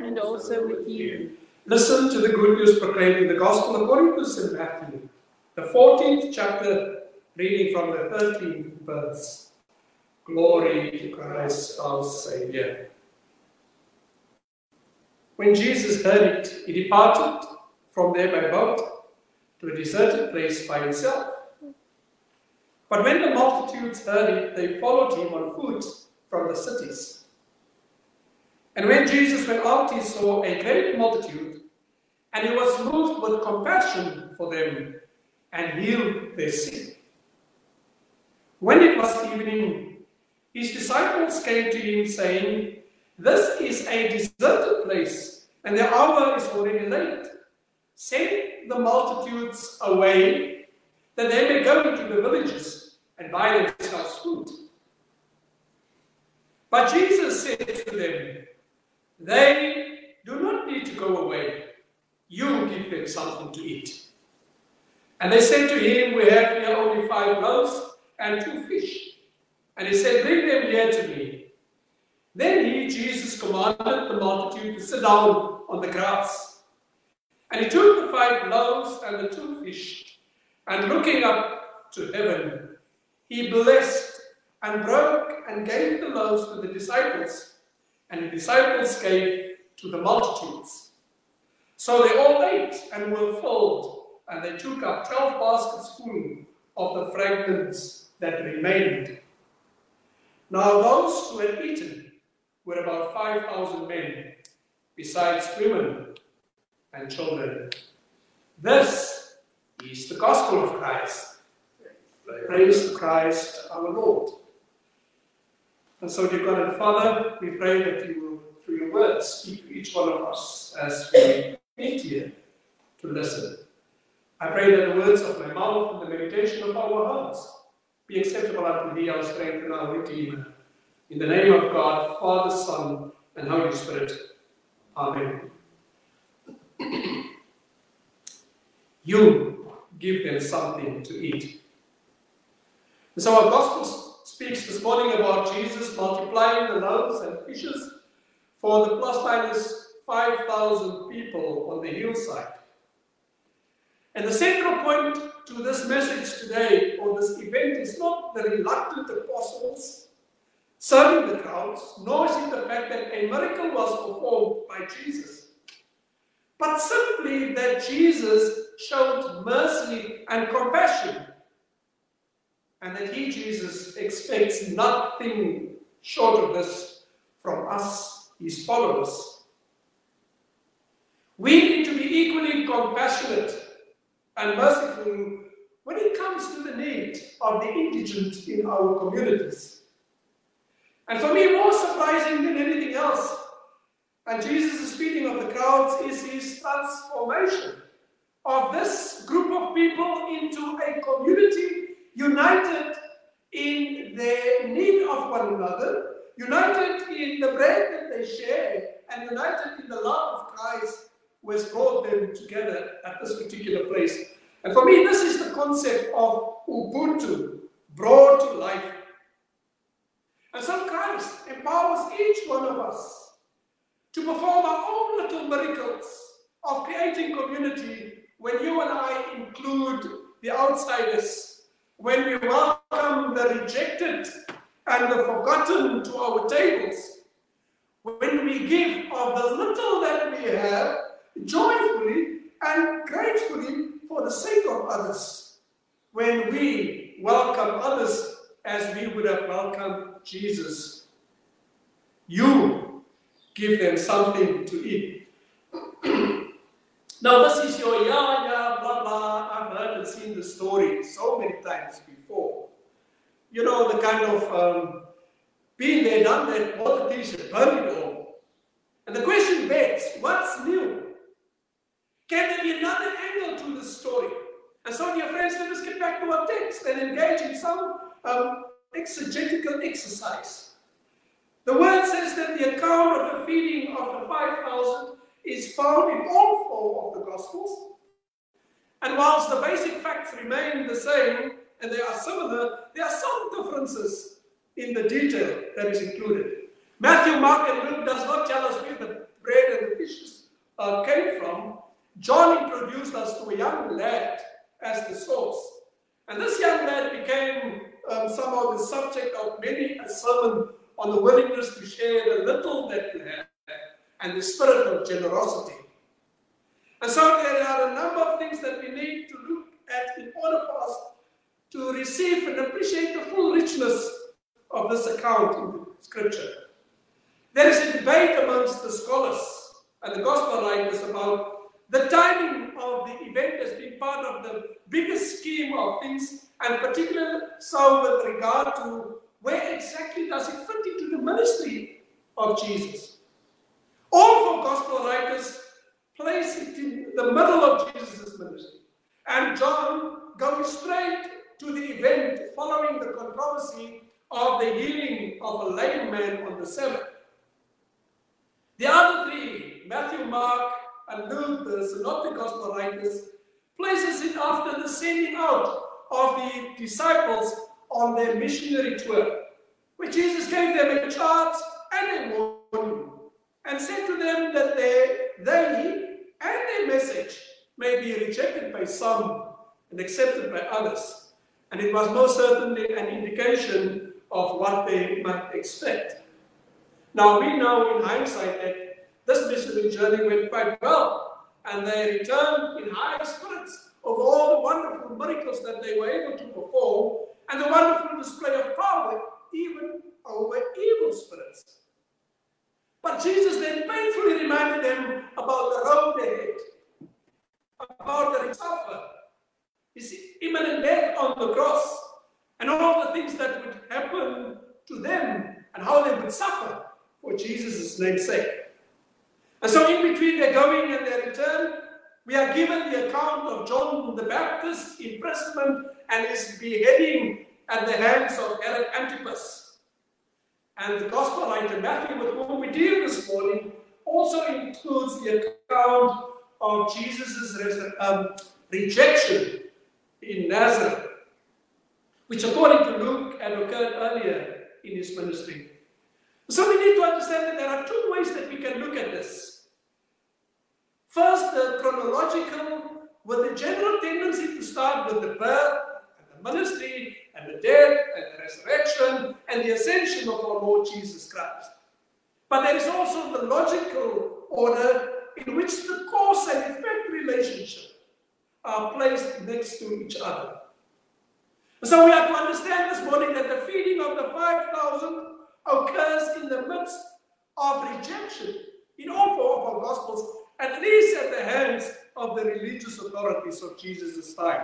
and also with you. Listen to the good news proclaimed in the Gospel according to St. Matthew, the 14th chapter, reading from the 13th verse. Glory to Christ our Saviour. When Jesus heard it, he departed from there by boat to a deserted place by himself. But when the multitudes heard it, they followed him on foot from the cities. And when Jesus went out, he saw a great multitude, and he was moved with compassion for them, and healed their sick. When it was evening, his disciples came to him, saying, "This is a deserted place, and the hour is already late. Send the multitudes away, that they may go into the villages and buy themselves food." But Jesus said to them, "They do not need to go away. You give them something to eat." And they said to him, "We have here only 5 loaves and 2 fish. And he said, "Bring them here to me." Then Jesus, commanded the multitude to sit down on the grass. And he took the 5 loaves and the 2 fish, and looking up to heaven, he blessed and broke and gave the loaves to the disciples, and the disciples gave to the multitudes. So they all ate and were filled, and they took up 12 baskets full of the fragments that remained. Now those who had eaten were about 5,000 men, besides women and children. This is the gospel of Christ. Praise to Christ our Lord. And so, dear God and Father, we pray that you will, through your words, speak to each one of us as we meet here to listen. I pray that the words of my mouth and the meditation of our hearts be acceptable unto thee, our strength and our Redeemer. In the name of God, Father, Son, and Holy Spirit. Amen. You give them something to eat. And so our Gospel speaks this morning about Jesus multiplying the loaves and fishes for the plus minus 5,000 people on the hillside. And the central point to this message today, or this event, is not the reluctant apostles serving the crowds, nor is it the fact that a miracle was performed by Jesus, but simply that Jesus showed mercy and compassion, and that he, Jesus, expects nothing short of this from us, his followers. We need to be equally compassionate and merciful when it comes to the need of the indigent in our communities. And for me, more surprising than anything else, and Jesus is speaking of the crowds, is his transformation of this group of people into a community united in their need of one another, united in the bread that they share, and united in the love of Christ who has brought them together at this particular place. And for me, this is the concept of Ubuntu, brought to life. And so Christ empowers each one of us to perform our own little miracles of creating community when you and I include the outsiders, when we welcome the rejected and the forgotten to our tables, when we give of the little that we have joyfully and gratefully for the sake of others, when we welcome others as we would have welcomed Jesus. You give them something to eat. Now this is your blah, blah. I've heard and seen the story so many times before. You know, the kind of being there, done that, politician, heard it all. And the question begs, what's new? Can there be another angle to the story? And so, dear friends, let us get back to our text and engage in some exegetical exercise. The word says that the account of the feeding of the 5,000 is found in all 4 of the Gospels. And whilst the basic facts remain the same, and they are similar, there are some differences in the detail that is included. Matthew, Mark, and Luke does not tell us where the bread and the came from, John introduced us to a young lad as the source. And this young lad became somehow the subject of many a sermon on the willingness to share the little that you have and the spirit of generosity. And so there are a number of things that we need to look at in order for us to receive and appreciate the full richness of this account in the Scripture. There is a debate amongst the scholars and the gospel writers about the timing of the event as being part of the bigger scheme of things, and particularly so with regard to where exactly does it fit into the ministry of Jesus. All four gospel writers place it in the middle of Jesus' ministry, and John goes straight to the event following the controversy of the healing of a lame man on the Sabbath. The other three, Matthew, Mark, and Luke, the synoptic gospel writers, places it after the sending out of the disciples on their missionary tour, where Jesus gave them a charge and a warning, and said to them that they and their message may be rejected by some and accepted by others. And it was most certainly an indication of what they might expect. Now we know in hindsight that this missionary journey went quite well, and they returned in high spirits over all the wonderful miracles that they were able to perform, and the wonderful display of power even over evil spirits. But Jesus then painfully reminded them about the road ahead, about the suffer, his imminent death on the cross, and all the things that would happen to them, and how they would suffer for Jesus' name's sake. And so in between their going and their return, we are given the account of John the Baptist's imprisonment and his beheading at the hands of Herod Antipas. And the gospel writer Matthew, with whom we deal this morning, also includes the account of Jesus' rejection in Nazareth, which according to Luke had occurred earlier in his ministry. So we need to understand that there are two ways that we can look at this. First, the chronological, with the general tendency to start with the birth and the ministry and the death and the resurrection and the ascension of our Lord Jesus Christ. But there is also the logical order in which the cause and effect relationship are placed next to each other. So we have to understand this morning that the feeding of the 5,000 occurs in the midst of rejection in all four of our Gospels, at least at the hands of the religious authorities of Jesus' time.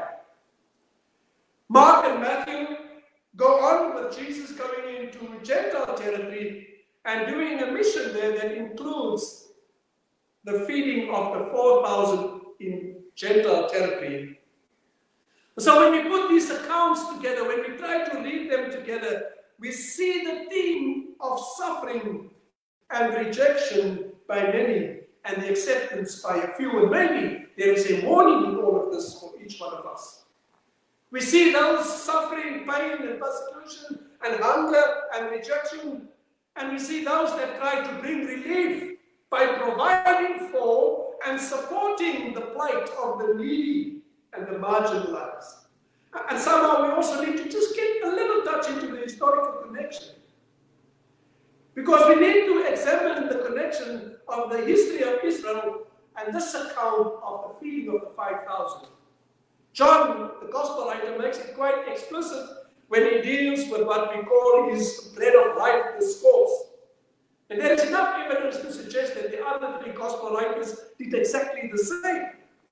Mark and Matthew go on with Jesus going into Gentile territory and doing a mission there that includes the feeding of the 4,000 in Gentile territory. So when we put these accounts together, when we try to read them together, we see the theme of suffering and rejection by many and the acceptance by a few. And maybe there is a warning in all of this for each one of us. We see those suffering pain and persecution and hunger and rejection, and we see those that try to bring relief by providing for and supporting the plight of the needy and the marginalized. And somehow we also need to just get a little touch into the historical connection. Because we need to examine the connection of the history of Israel and this account of the feeding of the 5,000. John, the gospel writer, makes it quite explicit when he deals with what we call his bread of life discourse. And there is enough evidence to suggest that the other three gospel writers did exactly the same.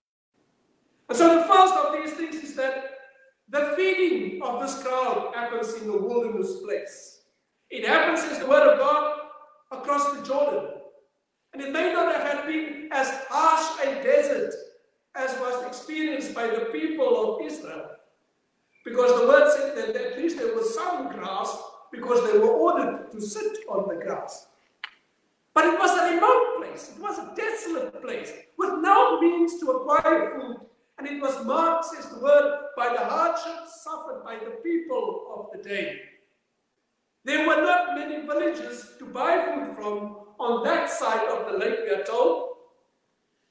And so the first of these things is that the feeding of this crowd happens in the wilderness place. It happens, as the word of God, across the Jordan. And it may not have been as harsh a desert as was experienced by the people of Israel. Because the word said that at least there was some grass, because they were ordered to sit on the grass. But it was a remote place. It was a desolate place with no means to acquire food. And it was marked, says the word, by the hardships suffered by the people of the day. There were not many villages to buy food from on that side of the lake, we are told.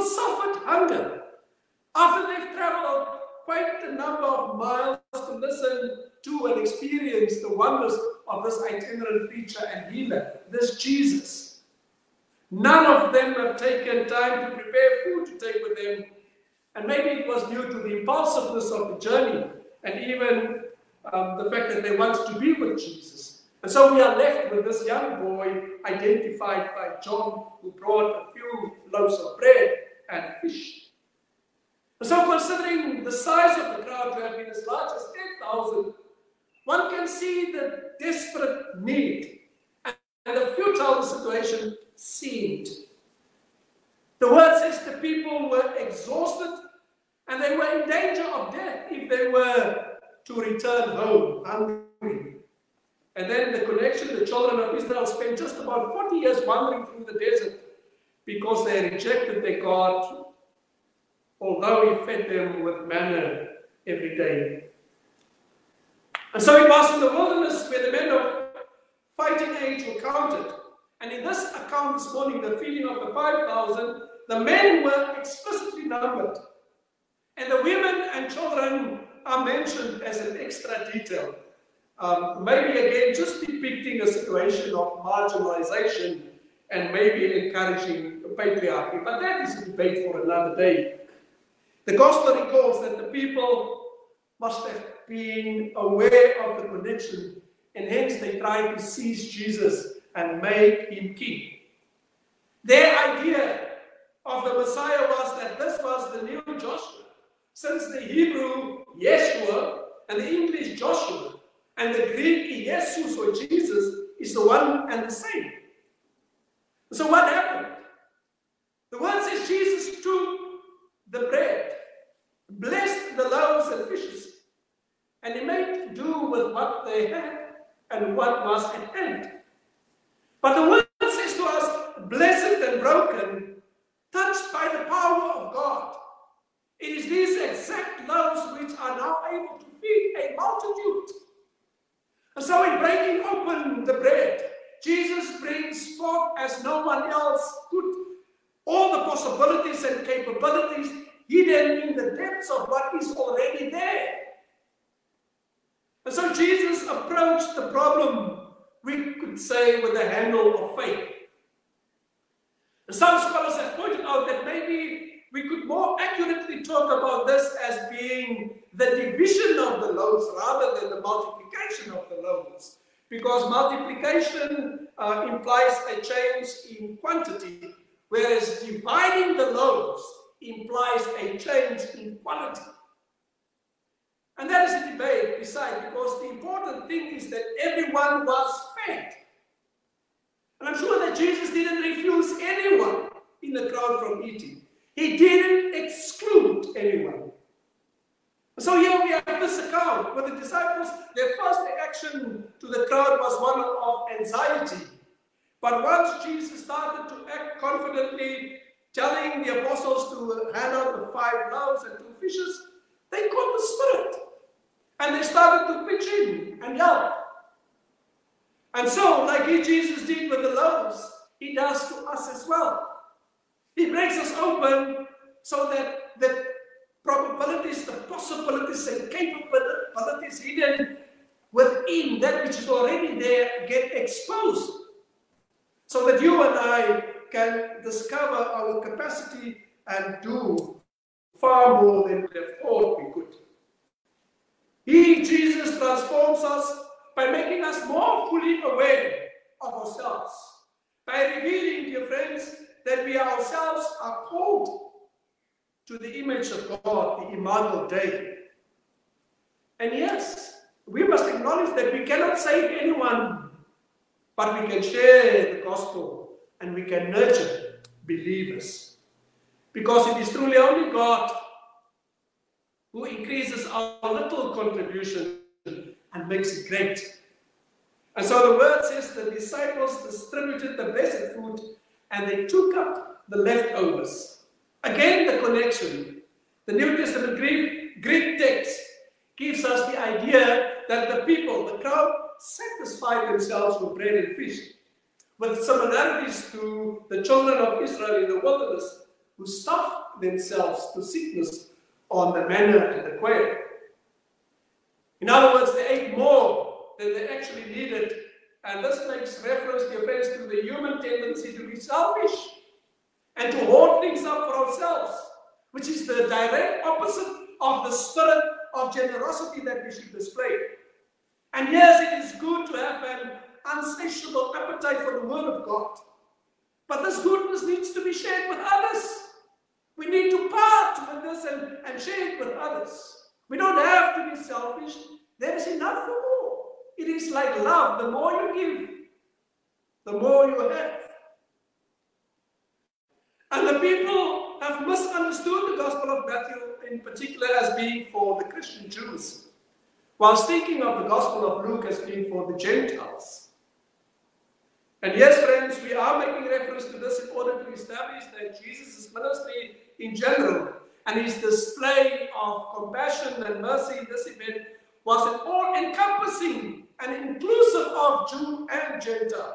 suffered hunger after they've traveled quite a number of miles to listen to and experience the wonders of this itinerant preacher and healer, this Jesus. None of them have taken time to prepare food to take with them, and maybe it was due to the impulsiveness of the journey and even the fact that they wanted to be with Jesus. And so we are left with this young boy identified by John, who brought a few loaves of bread and fish. And so considering the size of the crowd, to have been as large as 10,000, one can see the desperate need and the futile the situation seemed. The word says the people were exhausted and they were in danger of death if they were to return home hungry. And then the connection, the children of Israel spent just about 40 years wandering through the desert because they rejected their God, although He fed them with manna every day. And so it was in the wilderness where the men of fighting age were counted. And in this account this morning, the feeding of the 5,000, the men were explicitly numbered. And the women and children are mentioned as an extra detail. Maybe again just depicting a situation of marginalization and maybe encouraging patriarchy. But that is a debate for another day. The Gospel recalls that the people must have been aware of the connection, and hence they tried to seize Jesus and make Him king. Their idea of the Messiah was that this was the new Joshua, since the Hebrew Yeshua and the English Joshua and the Greek Jesus or Jesus is the one and the same. So what happened? The word says Jesus took the bread, blessed the loaves and fishes, and He made do with what they had and what was at hand. But the word says to us, blessed and broken, touched by the power of God. It is these exact loaves which are now able to feed a multitude. And so in breaking open the bread, Jesus brings forth as no one else could all the possibilities and capabilities hidden in the depths of what is already there. And so Jesus approached the problem, we could say, with the handle of faith. Some scholars have pointed out that maybe we could more accurately talk about this as being the division of the loaves rather than the multiplication of the loaves. Because multiplication implies a change in quantity, whereas dividing the loaves implies a change in quality. And that is a debate beside, because the important thing is that everyone was fed. And I'm sure that Jesus didn't refuse anyone in the crowd from eating. He didn't exclude anyone. So here we have this account where the disciples, their first reaction to the crowd was one of anxiety. But once Jesus started to act confidently, telling the apostles to hand out the 5 loaves and 2 fishes, they caught the Spirit. And they started to pitch in and help. And so, like Jesus did with the loaves, He does to us as well. He breaks us open so that the probabilities, the possibilities and capabilities hidden within that which is already there get exposed. So that you and I can discover our capacity and do far more than we have thought we could. He, Jesus, transforms us by making us more fully aware of ourselves. By revealing, dear friends, that we ourselves are called to the image of God, the Imago Dei. And yes, we must acknowledge that we cannot save anyone, but we can share the gospel and we can nurture believers. Because it is truly only God who increases our little contribution and makes it great. And so the word says the disciples distributed the blessed food and they took up the leftovers. Again, the connection. The New Testament Greek text gives us the idea that the people, the crowd, satisfied themselves with bread and fish, with similarities to the children of Israel in the wilderness, who stuffed themselves to sickness on the manna and the quail. In other words, they ate more than they actually needed. And this makes reference, dear friends, to the human tendency to be selfish and to hoard things up for ourselves, which is the direct opposite of the spirit of generosity that we should display. And yes, it is good to have an insatiable appetite for the Word of God. But this goodness needs to be shared with others. We need to part with this and share it with others. We don't have to be selfish. There is enough for more. It is like love. The more you give, the more you have. And the people have misunderstood the Gospel of Matthew in particular as being for the Christian Jews, while speaking of the Gospel of Luke as being for the Gentiles. And yes, friends, we are making reference to this in order to establish that Jesus' ministry in general and his display of compassion and mercy in this event was an all-encompassing and inclusive of Jew and Gentile.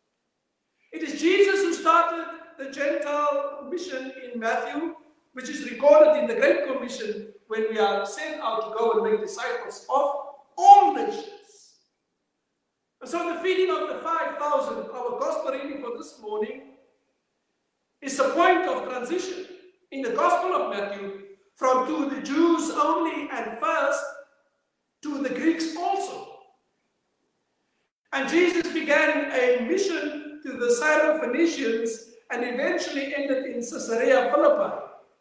It is Jesus who started the Gentile mission in Matthew, which is recorded in the Great Commission when we are sent out to go and make disciples of all nations. And so the feeding of the 5,000, our gospel reading for this morning, is a point of transition in the Gospel of Matthew from to the Jews only and first to the Greeks also. And Jesus began a mission to the Syrophoenicians and eventually ended in Caesarea Philippi.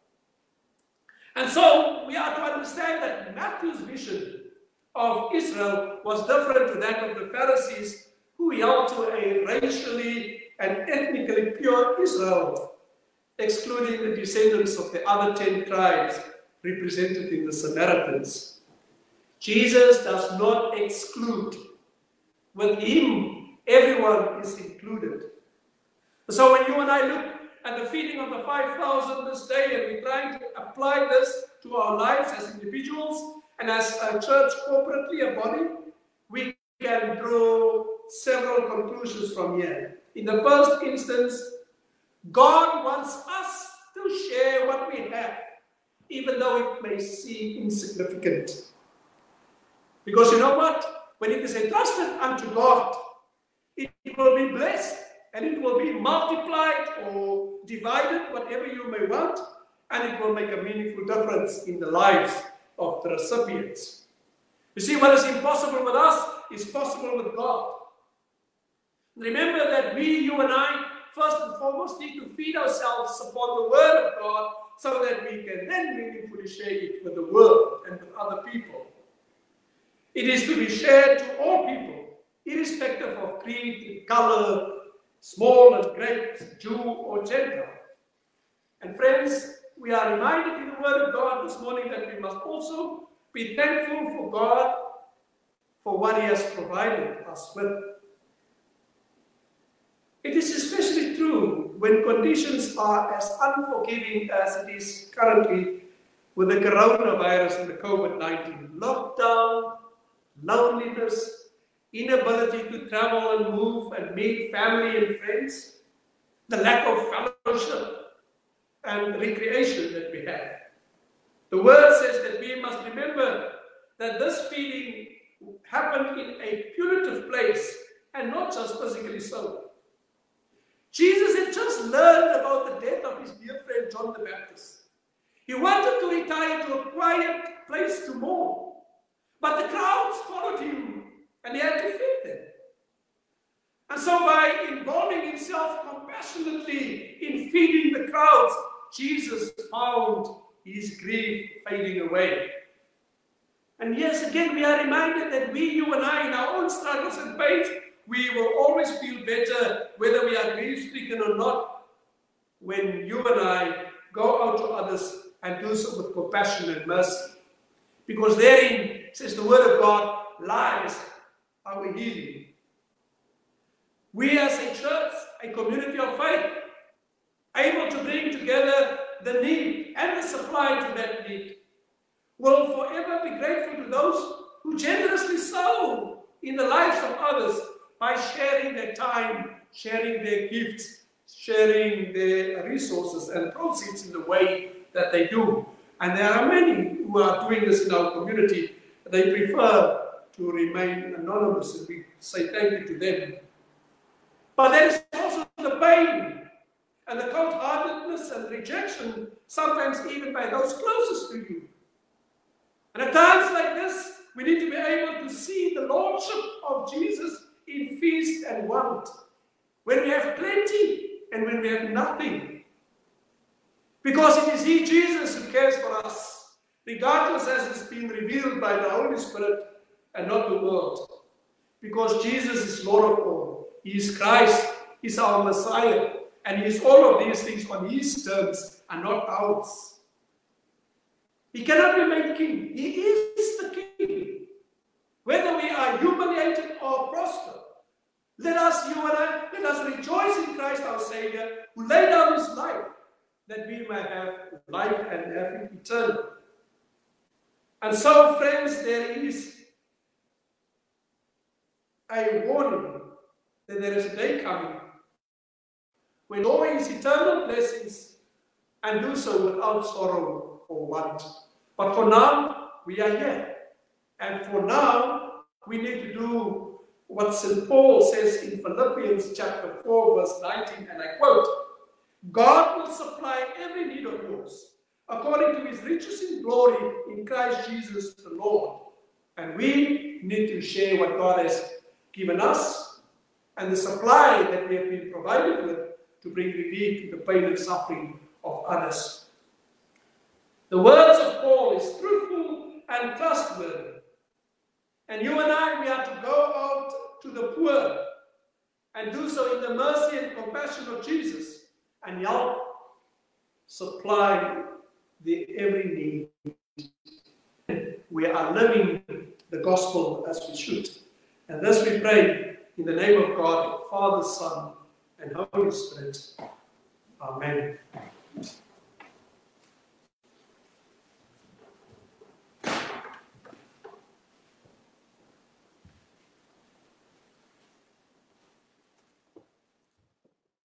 And so we are to understand that Matthew's vision of Israel was different to that of the Pharisees, who held to a racially and ethnically pure Israel, excluding the descendants of the other 10 tribes represented in the Samaritans. Jesus does not exclude. With him, everyone is included. So when you and I look at the feeding of the 5,000 this day, and we're trying to apply this to our lives as individuals and as a church corporately, a body, we can draw several conclusions from here. In the first instance, God wants us to share what we have, even though it may seem insignificant. Because you know what? When it is entrusted unto God, it will be blessed, and it will be multiplied or divided, whatever you may want, and it will make a meaningful difference in the lives of the recipients. You see, what is impossible with us is possible with God. Remember that we, you and I, first and foremost need to feed ourselves upon the Word of God so that we can then meaningfully share it with the world and with other people. It is to be shared to all people, irrespective of creed, color, small and great, Jew or Gentile. And friends, we are reminded in the Word of God this morning that we must also be thankful for God for what He has provided us with. It is especially true when conditions are as unforgiving as it is currently with the coronavirus and the COVID-19. Lockdown, loneliness, inability to travel and move and meet family and friends, the lack of fellowship and recreation that we have. The Word says that we must remember that this feeding happened in a punitive place and not just physically so. Jesus had just learned about the death of his dear friend John the Baptist. He wanted to retire to a quiet place to mourn, but the crowds followed him and he had to feed them. And so by involving himself compassionately in feeding the crowds, Jesus found his grief fading away. And yes, again, we are reminded that we, you and I, in our own struggles and pains, we will always feel better whether we are grief-stricken or not when you and I go out to others and do so with compassion and mercy. Because therein, says the Word of God, lies our healing. We as a church, a community of faith, able to bring together the need and the supply to that need, will forever be grateful to those who generously sow in the lives of others by sharing their time, sharing their gifts, sharing their resources and proceeds in the way that they do. And there are many who are doing this in our community. They prefer to remain anonymous, and we say thank you to them. But there is also the pain and the cold-heartedness and rejection, sometimes even by those closest to you. And at times like this, we need to be able to see the Lordship of Jesus in feast and want, when we have plenty and when we have nothing. Because it is He, Jesus, who cares for us, regardless as it's been revealed by the Holy Spirit and not the world. Because Jesus is Lord of all. He is Christ. He is our Messiah. And He is all of these things on His terms and not ours. He cannot be made king. He is the king. Whether we are humiliated or prosper, let us, you and I, let us rejoice in Christ our Savior, who laid down His life, that we may have life and have it eternal. And so, friends, there is a warning that there is a day coming when all His eternal blessings, and do so without sorrow or want. But for now, we are here. And for now, we need to do what St. Paul says in Philippians chapter 4, verse 19, and I quote, God will supply every need of yours, according to His riches in glory in Christ Jesus the Lord. And we need to share what God has given us and the supply that we have been provided with to bring relief to the pain and suffering of others. The words of Paul is truthful and trustworthy. And you and I, we are to go out to the poor and do so in the mercy and compassion of Jesus and help supply the every need. We are living the gospel as we should. And thus we pray in the name of God, Father, Son, and Holy Spirit. Amen.